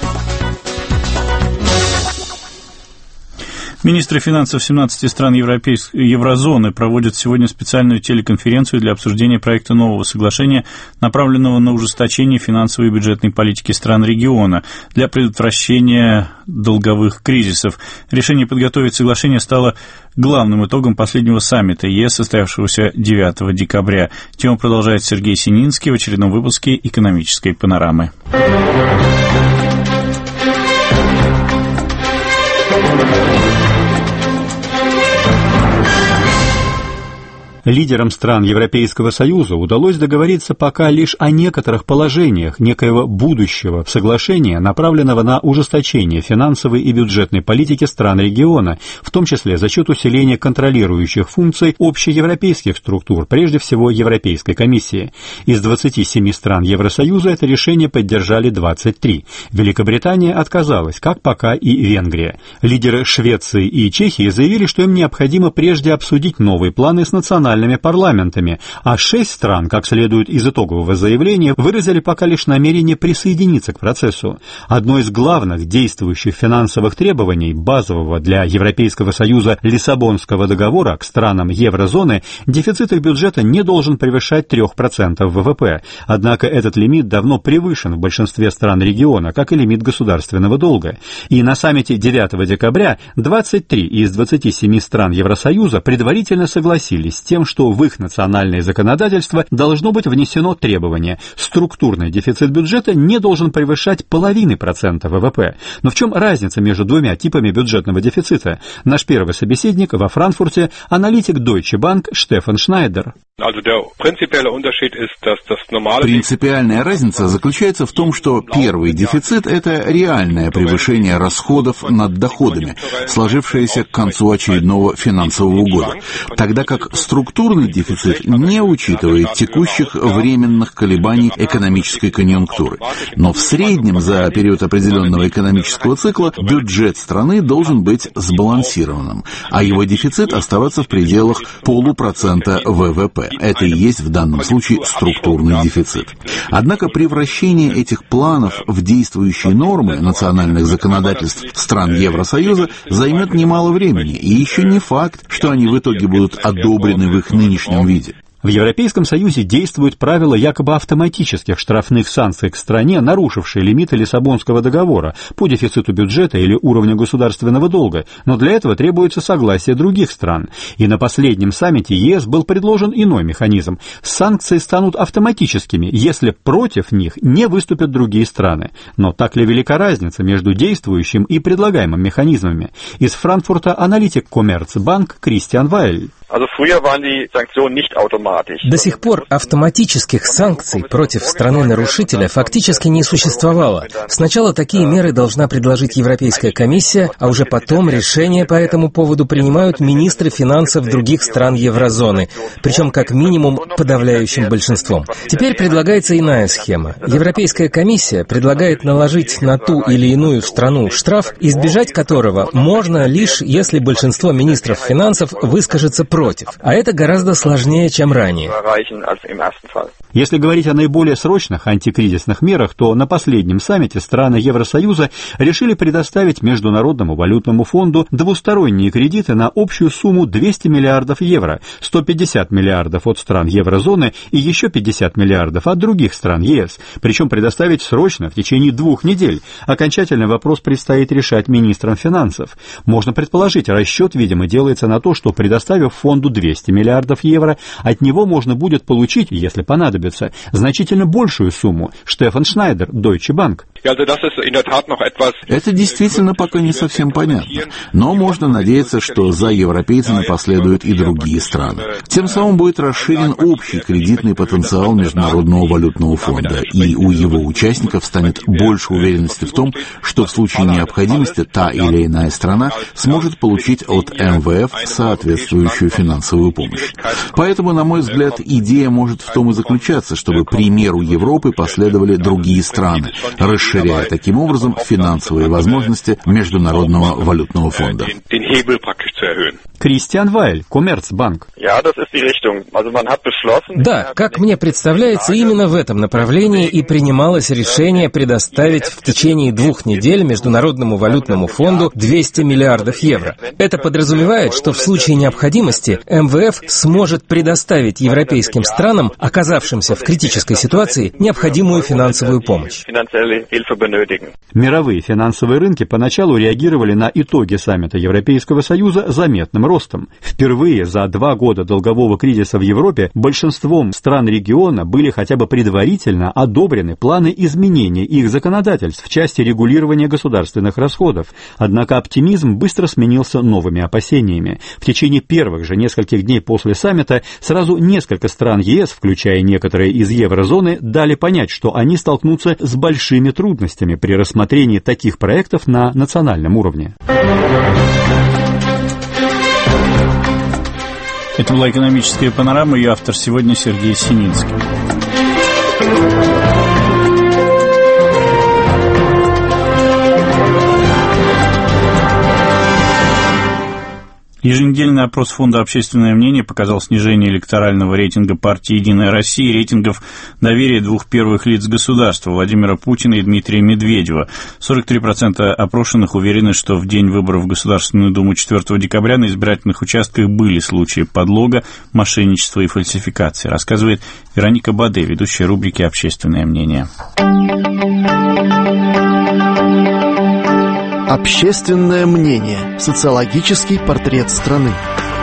Министры финансов 17 стран Еврозоны проводят сегодня специальную телеконференцию для обсуждения проекта нового соглашения, направленного на ужесточение финансовой и бюджетной политики стран региона для предотвращения долговых кризисов. Решение подготовить соглашение стало главным итогом последнего саммита ЕС, состоявшегося 9 декабря. Тему продолжает Сергей Сининский в очередном выпуске «Экономической панорамы». Лидерам стран Европейского Союза удалось договориться пока лишь о некоторых положениях некоего будущего соглашения, направленного на ужесточение финансовой и бюджетной политики стран региона, в том числе за счет усиления контролирующих функций общеевропейских структур, прежде всего Европейской комиссии. Из 27 стран Евросоюза это решение поддержали 23. Великобритания отказалась, как пока и Венгрия. Лидеры Швеции и Чехии заявили, что им необходимо прежде обсудить новые планы с национальными парламентами, а 6 стран, как следует из итогового заявления, выразили пока лишь намерение присоединиться к процессу. Одно из главных действующих финансовых требований базового для Европейского Союза Лиссабонского договора к странам еврозоны – дефицит их бюджета не должен превышать 3% ВВП. Однако этот лимит давно превышен в большинстве стран региона, как и лимит государственного долга. И на саммите 9 декабря 23 из 27 стран Евросоюза предварительно согласились с тем, что в их национальное законодательство должно быть внесено требование: структурный дефицит бюджета не должен превышать 0,5% ВВП. Но в чем разница между двумя типами бюджетного дефицита? Наш первый собеседник во Франкфурте – аналитик Deutsche Bank Стефан Шнайдер. Принципиальная разница заключается в том, что первый дефицит – это реальное превышение расходов над доходами, сложившееся к концу очередного финансового года, тогда как структурный дефицит не учитывает текущих временных колебаний экономической конъюнктуры. Но в среднем за период определенного экономического цикла бюджет страны должен быть сбалансированным, а его дефицит оставаться в пределах 0,5% ВВП. Это и есть в данном случае структурный дефицит. Однако превращение этих планов в действующие нормы национальных законодательств стран Евросоюза займет немало времени, и еще не факт, что они в итоге будут одобрены в их нынешнем виде. В Европейском Союзе действуют правила якобы автоматических штрафных санкций к стране, нарушившей лимиты Лиссабонского договора по дефициту бюджета или уровню государственного долга, но для этого требуется согласие других стран. И на последнем саммите ЕС был предложен иной механизм. Санкции станут автоматическими, если против них не выступят другие страны. Но так ли велика разница между действующим и предлагаемым механизмами? Из Франкфурта аналитик Коммерцбанк Кристиан Вайль. До сих пор автоматических санкций против страны-нарушителя фактически не существовало. Сначала такие меры должна предложить Европейская комиссия, а уже потом решения по этому поводу принимают министры финансов других стран еврозоны, причем как минимум подавляющим большинством. Теперь предлагается иная схема. Европейская комиссия предлагает наложить на ту или иную страну штраф, избежать которого можно лишь если большинство министров финансов выскажется против против. А это гораздо сложнее, чем ранее. Если говорить о наиболее срочных антикризисных мерах, то на последнем саммите страны Евросоюза решили предоставить Международному валютному фонду двусторонние кредиты на общую сумму 200 миллиардов евро, 150 миллиардов от стран еврозоны и еще 50 миллиардов от других стран ЕС, причем предоставить срочно, в течение 2 недель. Окончательный вопрос предстоит решать министрам финансов. Можно предположить, расчет, видимо, делается на то, что, предоставив фонду 200 миллиардов евро, от него можно будет получить, если понадобится, значительно большую сумму. Штефан Шнайдер, Deutsche Bank. Это действительно пока не совсем понятно, но можно надеяться, что за европейцами последуют и другие страны. Тем самым будет расширен общий кредитный потенциал Международного валютного фонда, и у его участников станет больше уверенности в том, что в случае необходимости та или иная страна сможет получить от МВФ соответствующую финансовую помощь. Поэтому, на мой взгляд, идея может в том и заключаться, чтобы примеру Европы последовали другие страны, расширяя таким образом финансовые возможности Международного валютного фонда. Кристиан Вайль, Коммерцбанк. Да, как мне представляется, именно в этом направлении и принималось решение предоставить в течение 2 недель Международному валютному фонду 200 миллиардов евро. Это подразумевает, что в случае необходимости МВФ сможет предоставить европейским странам, оказавшимся в критической ситуации, необходимую финансовую помощь. Мировые финансовые рынки поначалу реагировали на итоги саммита Европейского Союза заметным ростом. Впервые за 2 года долгового кризиса в Европе большинством стран региона были хотя бы предварительно одобрены планы изменения их законодательств в части регулирования государственных расходов. Однако оптимизм быстро сменился новыми опасениями. В течение первых же нескольких дней после саммита сразу несколько стран ЕС, включая некоторые из еврозоны, дали понять, что они столкнутся с большими трудностями при рассмотрении таких проектов на национальном уровне. Это была экономическая панорама, ее автор сегодня Сергей Синицкий. Еженедельный опрос Фонда «Общественное мнение» показал снижение электорального рейтинга партии «Единая Россия» и рейтингов доверия 2 первых лиц государства Владимира Путина и Дмитрия Медведева. 43% опрошенных уверены, что в день выборов в Государственную Думу 4 декабря на избирательных участках были случаи подлога, мошенничества и фальсификации, рассказывает Вероника Баде, ведущая рубрики «Общественное мнение». Общественное мнение. Социологический портрет страны.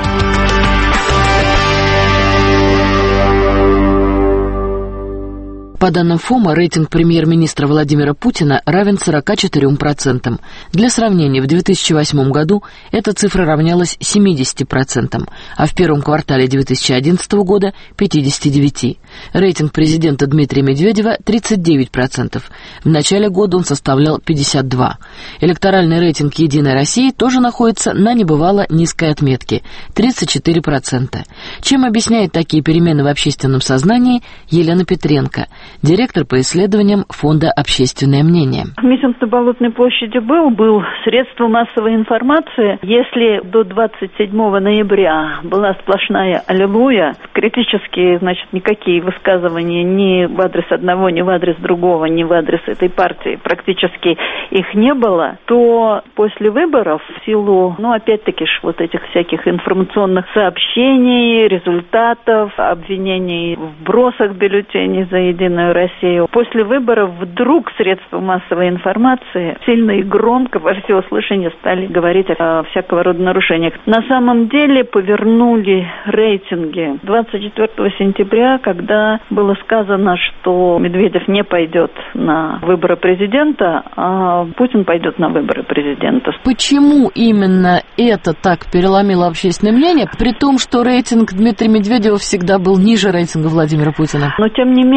По данным ФОМа, рейтинг премьер-министра Владимира Путина равен 44%. Для сравнения, в 2008 году эта цифра равнялась 70%, а в первом квартале 2011 года – 59%. Рейтинг президента Дмитрия Медведева – 39%. В начале года он составлял 52%. Электоральный рейтинг «Единой России» тоже находится на небывало низкой отметке – 34%. Чем объясняет такие перемены в общественном сознании Елена Петренко, директор по исследованиям Фонда «Общественное мнение». Митинг на Болотной площади был средство массовой информации. Если до 27 ноября была сплошная аллилуйя, критические, никакие высказывания ни в адрес одного, ни в адрес другого, ни в адрес этой партии практически их не было, то после выборов в силу, опять-таки этих всяких информационных сообщений, результатов, обвинений в вбросах бюллетеней за «Единую Россию», после выборов вдруг средства массовой информации сильно и громко во всеуслышание стали говорить о всякого рода нарушениях. На самом деле повернули рейтинги 24 сентября, когда было сказано, что Медведев не пойдет на выборы президента, а Путин пойдет на выборы президента. Почему именно это так переломило общественное мнение, при том, что рейтинг Дмитрия Медведева всегда был ниже рейтинга Владимира Путина? Но, тем не менее, все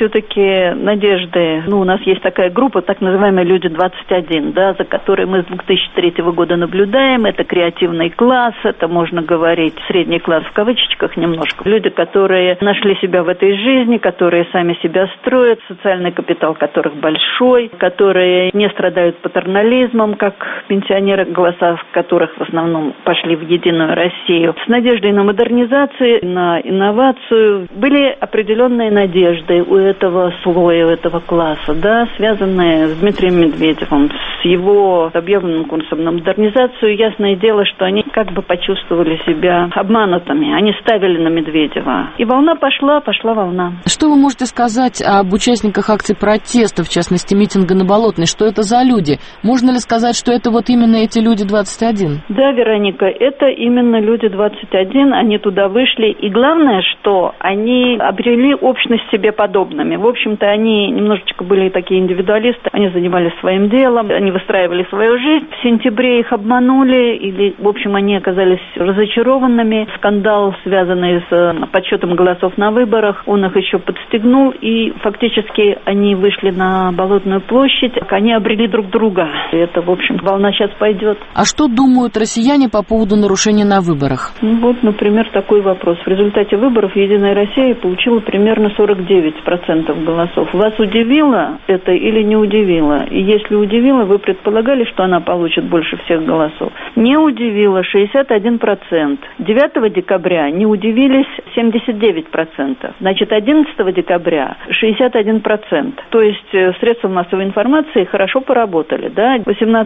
все-таки надежды. У нас есть такая группа, так называемые «Люди-21», да, за которой мы с 2003 года наблюдаем. Это креативный класс, это, можно говорить, средний класс в кавычках немножко. Люди, которые нашли себя в этой жизни, которые сами себя строят, социальный капитал которых большой, которые не страдают патернализмом, как пенсионеры, голоса которых в основном пошли в «Единую Россию». С надеждой на модернизацию, на инновацию. Были определенные надежды у этого слоя, у этого класса, да, связанные с Дмитрием Медведевым, с его объявленным курсом на модернизацию. Ясное дело, что они как бы почувствовали себя обманутыми. Они ставили на Медведева. И волна пошла волна. Что вы можете сказать об участниках акций протеста, в частности, митинга на Болотной? Что это за люди? Можно ли сказать, что это вот именно эти люди-21? Да, Вероника, это именно люди-21. Они туда вышли. И главное, что они обрели общность с себе подобными. В общем-то, они немножечко были такие индивидуалисты. Они занимались своим делом, они выстраивали свою жизнь. В сентябре их обманули, или, в общем, они оказались разочарованными. Скандал, связанный с подсчетом голосов на выборах, он их еще подстегнул, и фактически они вышли на Болотную площадь. Они обрели друг друга. И это, в общем, волна сейчас пойдет. А что думают россияне по поводу нарушений на выборах? Вот, например, такой вопрос. В результате выборов «Единая Россия» получила примерно 49% голосов. Вас удивило это или не удивило? И если удивило, вы предполагали, что она получит больше всех голосов? Не удивило 61%. 9 декабря не удивились 79%. Значит, 11 декабря 61%. То есть средства массовой информации хорошо поработали, да?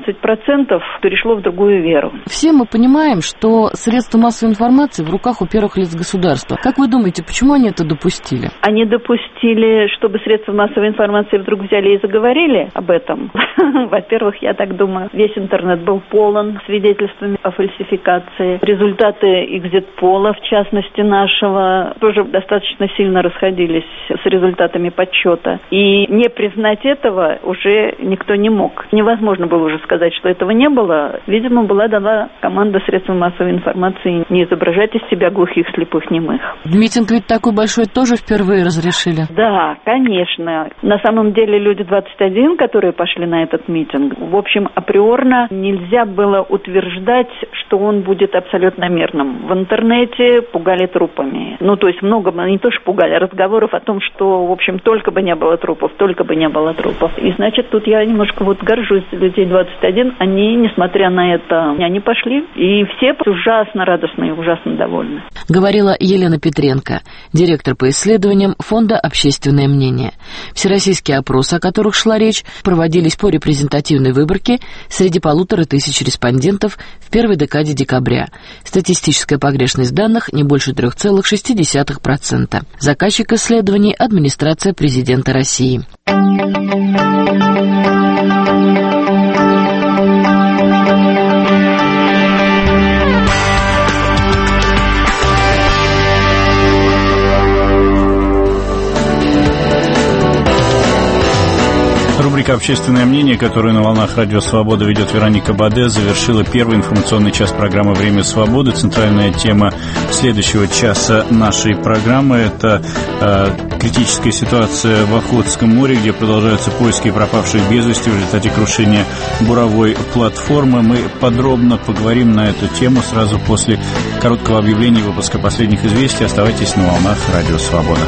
18% перешло в другую веру. Все мы понимаем, что средства массовой информации в руках у первых лиц государства. Как вы думаете, почему они это допустили? Они допустили, чтобы средства массовой информации вдруг взяли и заговорили об этом. Во-первых, я так думаю, весь интернет был полон свидетельствами о фальсификации. Результаты экзит-пола, в частности нашего, тоже достаточно сильно расходились с результатами подсчета. И не признать этого уже никто не мог. Невозможно было уже сказать, что этого не было. Видимо, была дана команда средств массовой информации не изображать из себя глухих, слепых, немых. Митинг ведь такой большой тоже впервые разрешили? Да, конечно. На самом деле люди-21, которые пошли на этот митинг, в общем, априорно нельзя было утверждать, что он будет абсолютно мирным. В интернете пугали трупами. То есть много, не то что пугали, разговоров о том, что, в общем, только бы не было трупов, только бы не было трупов. И, значит, тут я немножко горжусь людей 21. Они, несмотря на это, они пошли, и все ужасно радостны и ужасно довольны. Говорила Елена Петренко, директор по исследованиям Фонда «Общественное мнение». Всероссийские опросы, о которых шла речь, проводились по репрезентативной выборке среди 1500 респондентов в первой декаде декабря. Статистическая погрешность данных не больше 3,6%. Заказчик исследований – администрация президента России. Рубрика «Общественное мнение», которую на волнах Радио Свобода ведет Вероника Баде, завершила первый информационный час программы «Время свободы». Центральная тема следующего часа нашей программы – это критическая ситуация в Охотском море, где продолжаются поиски пропавших без вести в результате крушения буровой платформы. Мы подробно поговорим на эту тему сразу после короткого объявления выпуска последних известий. Оставайтесь на волнах Радио Свобода.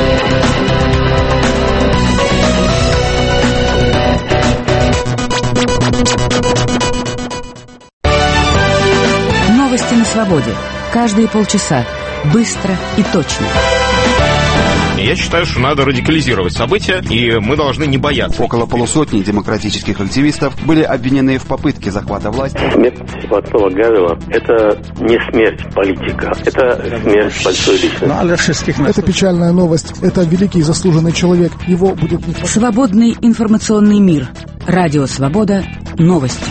Новости на свободе. Каждые полчаса. Быстро и точно. Я считаю, что надо радикализировать события, и мы должны не бояться. Около полусотни демократических активистов были обвинены в попытке захвата власти. Смерть Вацлава Гавела – это не смерть политика, это смерть большой личности. Это печальная новость. Это великий заслуженный человек. Его будет не хватать. Свободный информационный мир. Радио Свобода. Новости.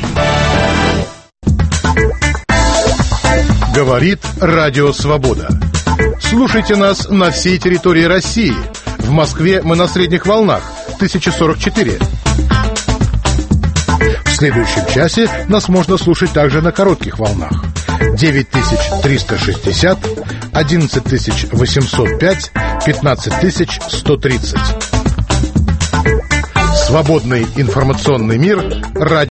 Говорит Радио Свобода. Слушайте нас на всей территории России. В Москве мы на средних волнах 1044. В следующем часе нас можно слушать также на коротких волнах 9360, 11805, 15130. Свободный информационный мир.